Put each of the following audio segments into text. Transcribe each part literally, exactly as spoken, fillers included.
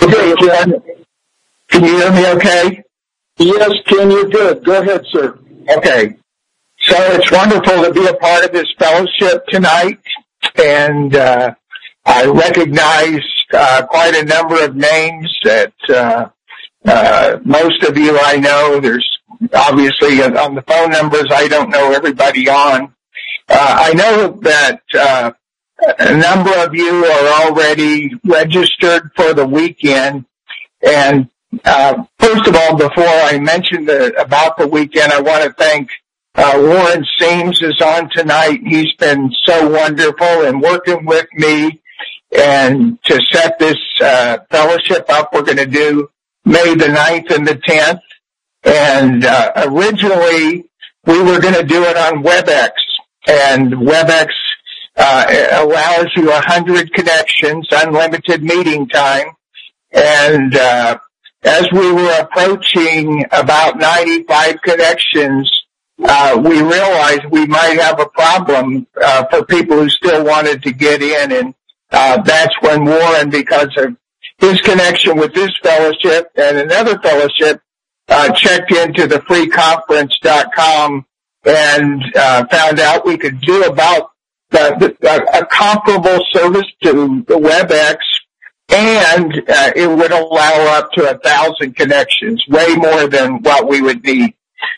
Okay, Ken. Can you hear me okay? Yes, Ken, you're good. Go ahead, sir. Okay. So it's wonderful to be a part of this fellowship tonight, and uh, I recognize uh, quite a number of names that uh, uh, most of you I know. There's obviously on the phone numbers, I don't know everybody on. Uh, I know that uh, a number of you are already registered for the weekend, and uh, first of all, before I mention the, about the weekend, I want to thank uh, Warren Seams is on tonight. He's been so wonderful in working with me and to set this uh, fellowship up. We're going to do May the ninth and the tenth, and uh, originally we were going to do it on WebEx, and WebEx uh, allows you one hundred connections, unlimited meeting time, and uh, as we were approaching about ninety-five connections, uh, we realized we might have a problem uh, for people who still wanted to get in, and uh, that's when Warren, because of his connection with this fellowship and another fellowship, uh, checked into the free conference dot com and uh, found out we could do about the, the, a comparable service to the WebEx, and uh, it would allow up to a thousand connections, way more than what we would need.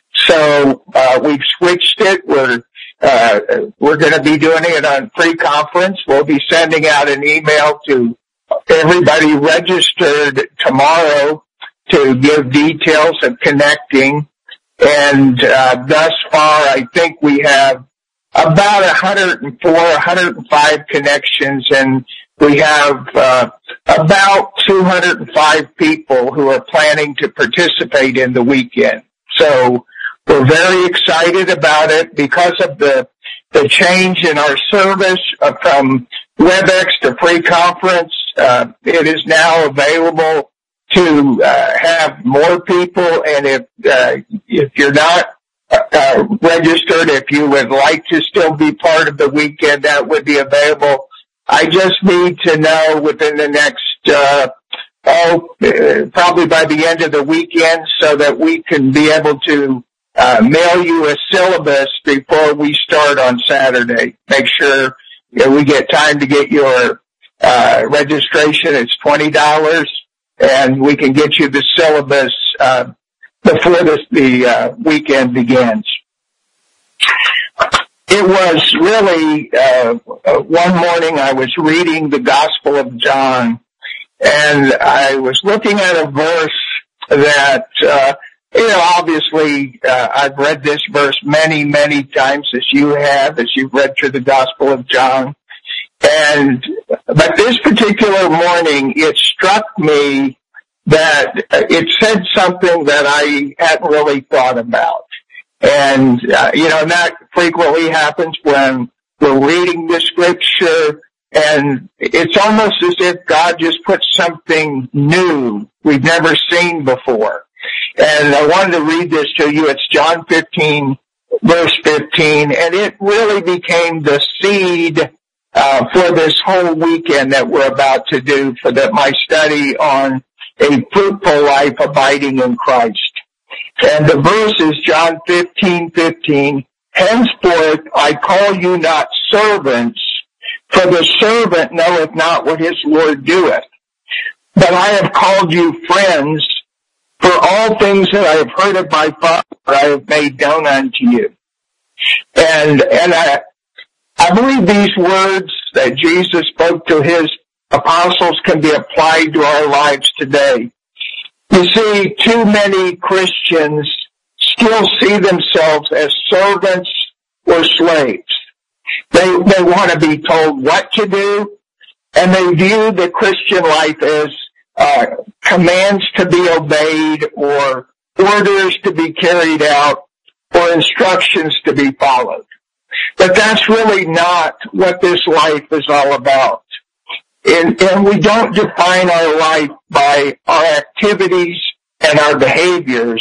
So uh, we've switched it. We're uh, we're going to be doing it on free conference. We'll be sending out an email to everybody registered tomorrow to give details of connecting. And uh, thus far, I think we have about one hundred four, one hundred five connections, and we have uh, about two hundred five people who are planning to participate in the weekend. So we're very excited about it because of the the change in our service uh, from WebEx to free conference. Uh, it is now available to uh, have more people, and if uh, if you're not uh, registered, if you would like to still be part of the weekend, that would be available. I just need to know within the next, uh, oh, uh, probably by the end of the weekend, so that we can be able to uh, mail you a syllabus before we start on Saturday. Make sure that we get time to get your uh, registration. It's twenty dollars, and we can get you the syllabus uh, before this, the uh, weekend begins. It was really, uh, one morning I was reading the Gospel of John, and I was looking at a verse that, uh, you know, obviously, uh, I've read this verse many, many times, as you have, as you've read through the Gospel of John. And, but this particular morning, it struck me that it said something that I hadn't really thought about. And, uh, you know, that frequently happens when we're reading the scripture, and it's almost as if God just put something new we've never seen before. And I wanted to read this to you. It's John fifteen, verse fifteen, and it really became the seed uh, for this whole weekend that we're about to do for the, my study on a fruitful life abiding in Christ. And the verse is John fifteen fifteen. Henceforth I call you not servants, for the servant knoweth not what his Lord doeth. But I have called you friends, for all things that I have heard of my Father I have made known unto you. And, and I, I believe these words that Jesus spoke to his apostles can be applied to our lives today. You see, too many Christians still see themselves as servants or slaves. They, they want to be told what to do, and they view the Christian life as uh, commands to be obeyed, or orders to be carried out, or instructions to be followed. But that's really not what this life is all about. And, and we don't define our life by our activities and our behaviors,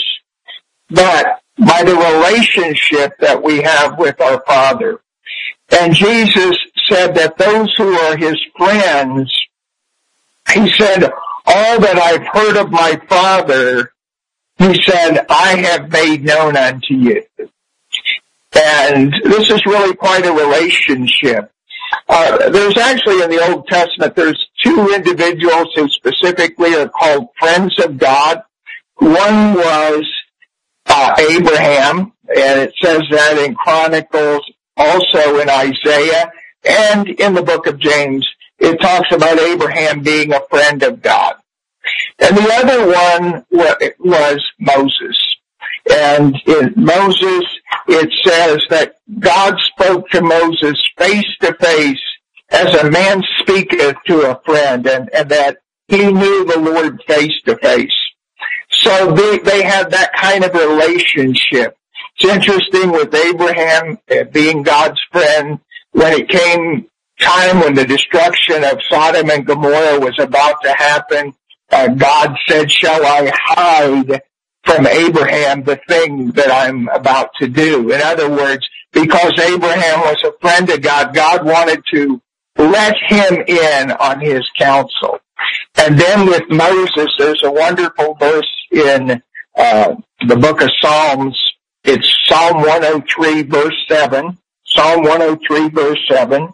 but by the relationship that we have with our Father. And Jesus said that those who are his friends, he said, all that I've heard of my Father, he said, I have made known unto you. And this is really quite a relationship. Uh, there's actually in the Old Testament, there's two individuals who specifically are called friends of God. One was uh, Abraham, and it says that in Chronicles, also in Isaiah, and in the book of James. It talks about Abraham being a friend of God. And the other one was Moses. And in Moses, it says that God spoke to Moses face to face as a man speaketh to a friend, and, and that he knew the Lord face to face. So they, they had that kind of relationship. It's interesting with Abraham being God's friend. When it came time when the destruction of Sodom and Gomorrah was about to happen, uh, God said, shall I hide from Abraham the thing that I'm about to do? In other words, because Abraham was a friend of God, God wanted to let him in on his counsel. And then with Moses, there's a wonderful verse in uh, the book of Psalms. It's Psalm one oh three, verse seven. Psalm one oh three, verse seven.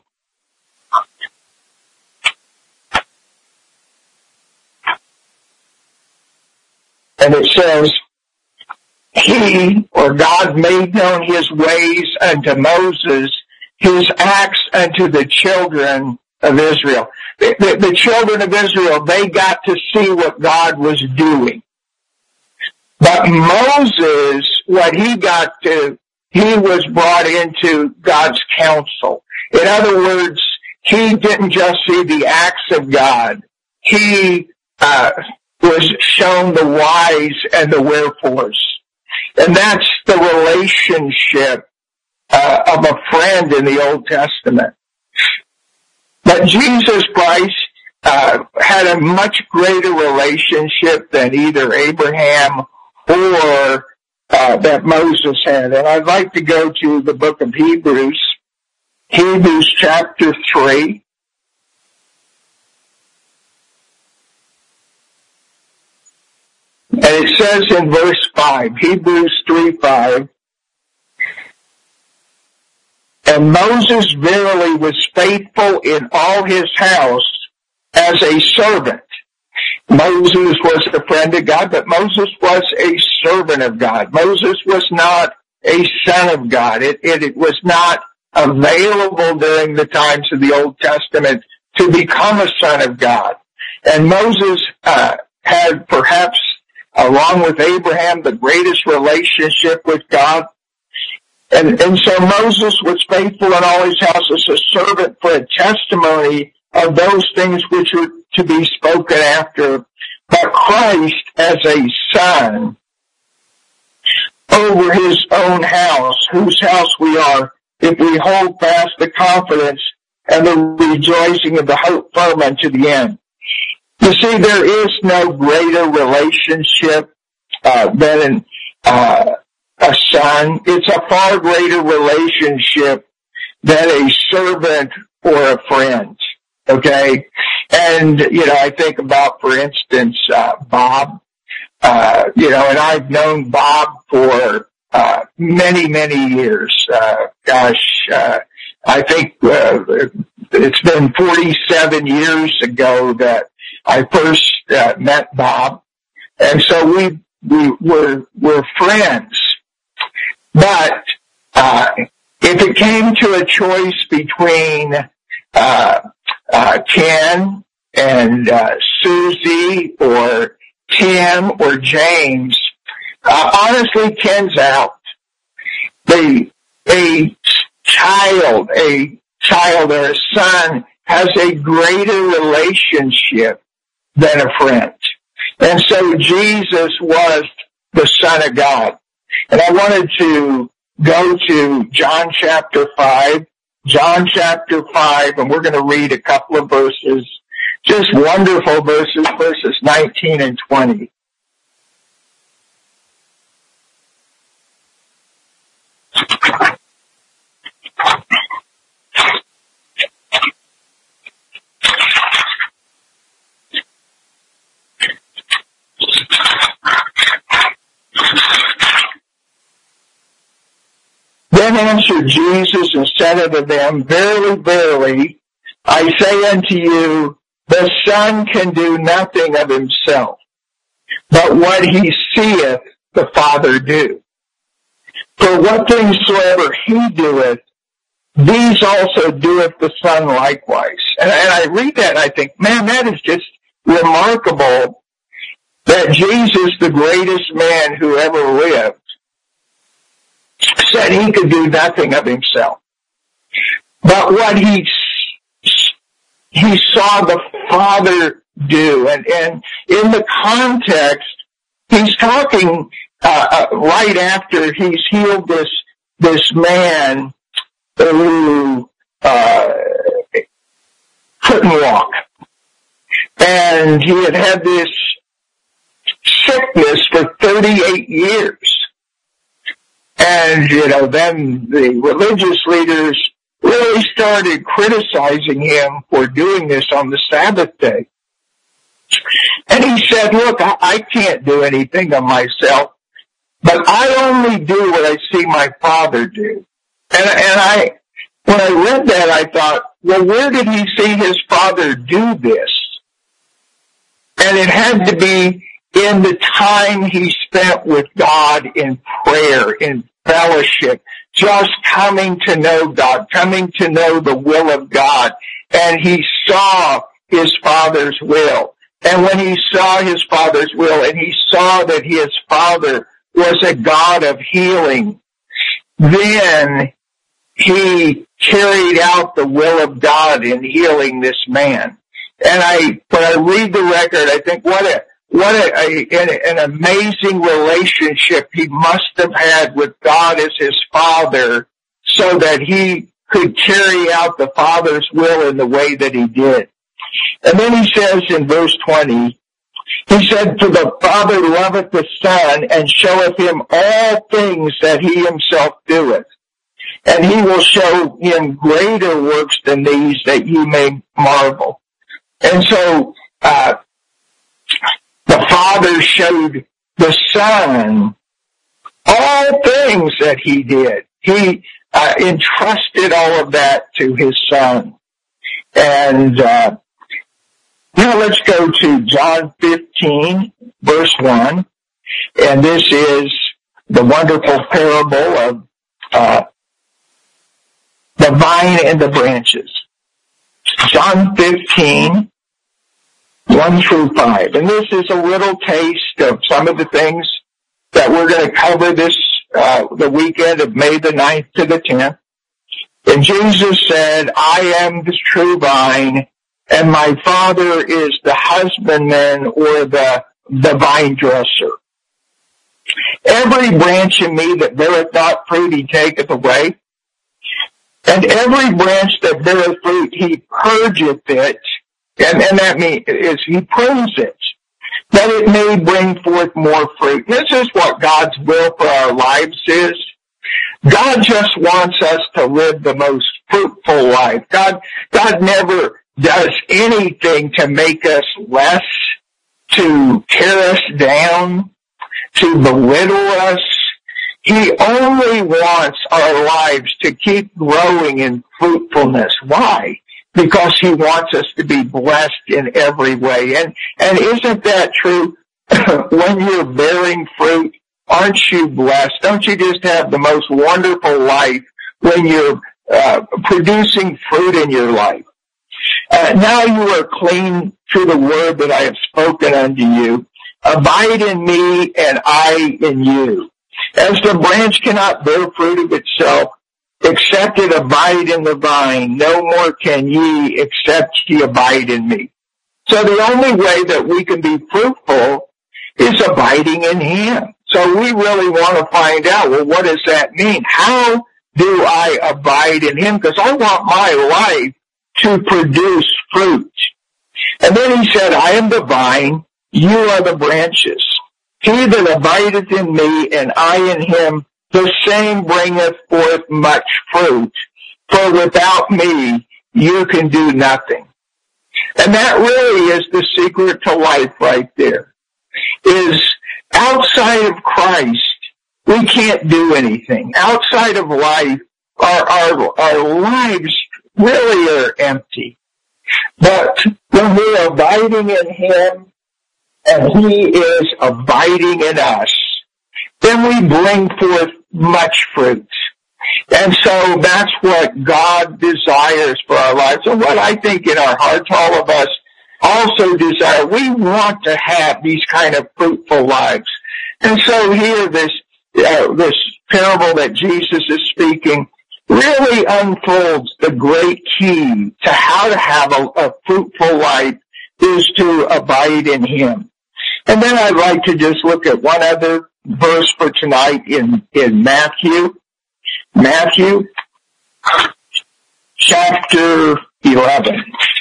And it says, he, or God, made known his ways unto Moses, his acts unto the children of Israel. The, the, the children of Israel, they got to see what God was doing. But Moses, what he got to, he was brought into God's counsel. In other words, he didn't just see the acts of God. He uh, was shown the whys and the wherefores. And that's the relationship uh, of a friend in the Old Testament. But Jesus Christ uh, had a much greater relationship than either Abraham or uh, that Moses had. And I'd like to go to the book of Hebrews, Hebrews chapter three. And it says in verse five, Hebrews three five, and Moses verily was faithful in all his house as a servant. Moses was a friend of God, but Moses was a servant of God. Moses was not a son of God. It, it, it was not available during the times of the Old Testament to become a son of God. And Moses uh, had perhaps, along with Abraham, the greatest relationship with God. And, and so Moses was faithful in all his house as a servant for a testimony of those things which were to be spoken after. But Christ as a son over his own house, whose house we are, if we hold fast the confidence and the rejoicing of the hope firm unto the end. You see, there is no greater relationship uh, than an, uh, a son. It's a far greater relationship than a servant or a friend. Okay? And, you know, I think about, for instance, uh, Bob. Uh, you know, and I've known Bob for uh, many, many years. Uh, gosh, uh, I think uh, it's been forty-seven years ago that I first uh, met Bob, and so we we were were friends. But uh, if it came to a choice between uh, uh, Ken and uh, Susie or Tim or James, uh, honestly, Ken's out. The a child, a child or a son has a greater relationship than a friend. And so Jesus was the Son of God. And I wanted to go to John chapter five, John chapter five, and we're going to read a couple of verses, just wonderful verses, verses nineteen and twenty. Then answered Jesus and said unto them, Verily, verily, I say unto you, the Son can do nothing of himself, but what he seeth the Father do. For what things soever he doeth, these also doeth the Son likewise. And, and I read that and I think, man, that is just remarkable that Jesus, the greatest man who ever lived, said he could do nothing of himself. But what he he saw the Father do. And, and in the context, he's talking uh, uh, right after he's healed this this man who uh, couldn't walk. And he had had this sickness for thirty-eight years. And, you know, then the religious leaders really started criticizing him for doing this on the Sabbath day. And he said, look, I, I can't do anything of myself, but I only do what I see my Father do. And, and I, when I read that, I thought, well, where did he see his Father do this? And it had to be in the time he spent with God in prayer, in fellowship, just coming to know God, coming to know the will of God. And he saw his Father's will. And when he saw his Father's will and he saw that his Father was a God of healing, then he carried out the will of God in healing this man. And I, when I read the record, I think what a, what a, a, an amazing relationship he must have had with God as his Father so that he could carry out the Father's will in the way that he did. And then he says in verse twenty, he said, For the Father loveth the Son, and showeth him all things that he himself doeth. And he will show him greater works than these, that ye may marvel. And so, uh, the Father showed the Son all things that he did. He uh, entrusted all of that to his Son. And uh, now let's go to John fifteen, verse one. And this is the wonderful parable of uh, the vine and the branches. John fifteen, one through five. And this is a little taste of some of the things that we're going to cover this, uh, the weekend of May the ninth to the tenth. And Jesus said, I am the true vine, and my Father is the husbandman, or the, the vine dresser. Every branch in me that beareth not fruit, he taketh away. And every branch that beareth fruit, he purgeth it. And, and that means is he prunes it, that it may bring forth more fruit. This is what God's will for our lives is. God just wants us to live the most fruitful life. God, God never does anything to make us less, to tear us down, to belittle us. He only wants our lives to keep growing in fruitfulness. Why? Because he wants us to be blessed in every way. And, and isn't that true? When you're bearing fruit, aren't you blessed? Don't you just have the most wonderful life when you're uh, producing fruit in your life? Uh, now you are clean through the word that I have spoken unto you. Abide in me, and I in you. As the branch cannot bear fruit of itself, except it abide in the vine, no more can ye, except ye abide in me. So the only way that we can be fruitful is abiding in him. So we really want to find out, well, what does that mean? How do I abide in him? Because I want my life to produce fruit. And then he said, I am the vine, you are the branches. He that abideth in me, and I in him, the same bringeth forth much fruit. For without me, you can do nothing. And that really is the secret to life right there. Is outside of Christ, we we can't do anything. Outside of life, our, our, our lives really are empty. But when we're abiding in Him, and He is abiding in us, then we bring forth much fruit. And so that's what God desires for our lives. And what I think in our hearts, all of us also desire. We want to have these kind of fruitful lives. And so here, this, uh, this parable that Jesus is speaking really unfolds the great key to how to have a, a fruitful life is to abide in Him. And then I'd like to just look at one other verse for tonight in, in Matthew. Matthew, chapter eleven.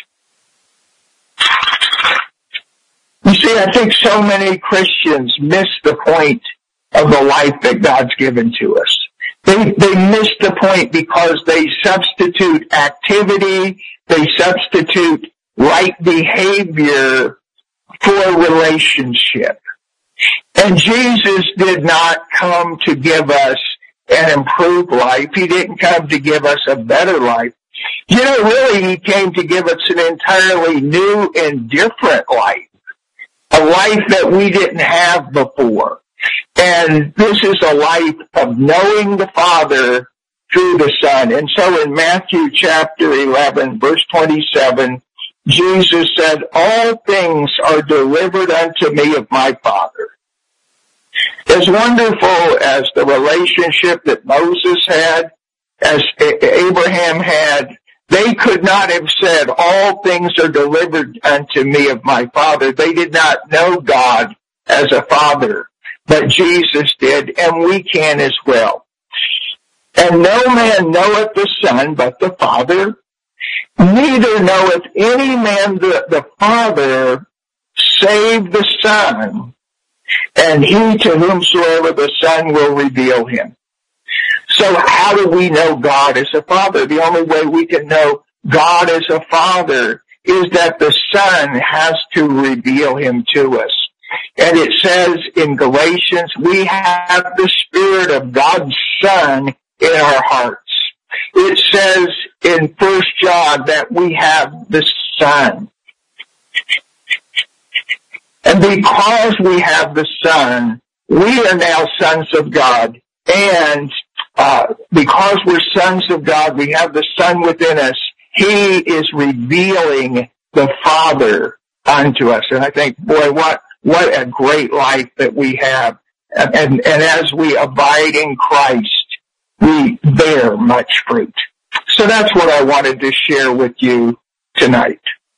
You see, I think so many Christians miss the point of the life that God's given to us. They, they miss the point because they substitute activity, they substitute right behavior for a relationship. And Jesus did not come to give us an improved life. He didn't come to give us a better life. You know, really, He came to give us an entirely new and different life. A life that we didn't have before. And this is a life of knowing the Father through the Son. And so in Matthew chapter eleven, verse twenty-seven, Jesus said, all things are delivered unto me of my Father. As wonderful as the relationship that Moses had, as Abraham had, they could not have said, all things are delivered unto me of my Father. They did not know God as a Father, but Jesus did, and we can as well. And no man knoweth the Son but the Father, neither knoweth any man the, the Father save the Son, and he to whomsoever the Son will reveal him. So how do we know God as a Father? The only way we can know God as a Father is that the Son has to reveal Him to us. And it says in Galatians, we have the Spirit of God's Son in our hearts. It says in First John that we have the Son. And because we have the Son, we are now sons of God. And uh because we're sons of God, we have the Son within us. He is revealing the Father unto us. And I think, boy, what what a great life that we have. And, and, and as we abide in Christ, we bear much fruit. So that's what I wanted to share with you tonight.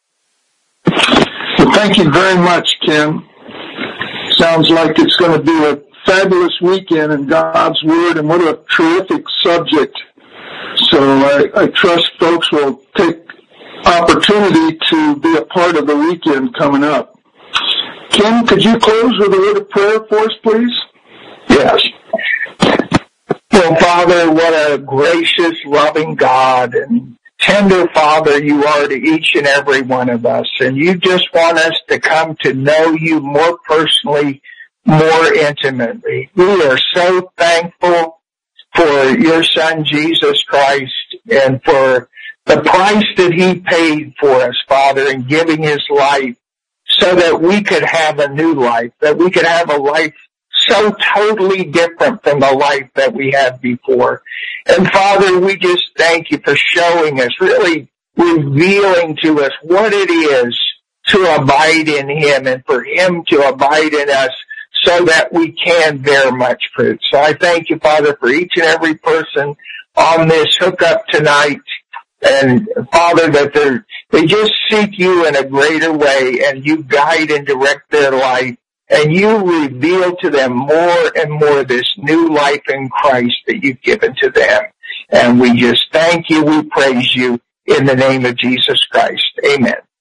Well, thank you very much, Ken. Sounds like it's going to be a fabulous weekend in God's Word, and what a terrific subject. So I, I trust folks will take opportunity to be a part of the weekend coming up. Ken, could you close with a word of prayer for us, please? Yes. Well, Father, what a gracious, loving God and tender Father you are to each and every one of us. And you just want us to come to know you more personally, more intimately. We are so thankful for your Son, Jesus Christ, and for the price that He paid for us, Father, in giving His life so that we could have a new life, that we could have a life so totally different from the life that we had before. And Father, we just thank you for showing us, really revealing to us what it is to abide in Him and for Him to abide in us so that we can bear much fruit. So I thank you, Father, for each and every person on this hookup tonight. And Father, that they're, they just seek you in a greater way and you guide and direct their life. And you reveal to them more and more this new life in Christ that you've given to them. And we just thank you, we praise you in the name of Jesus Christ. Amen.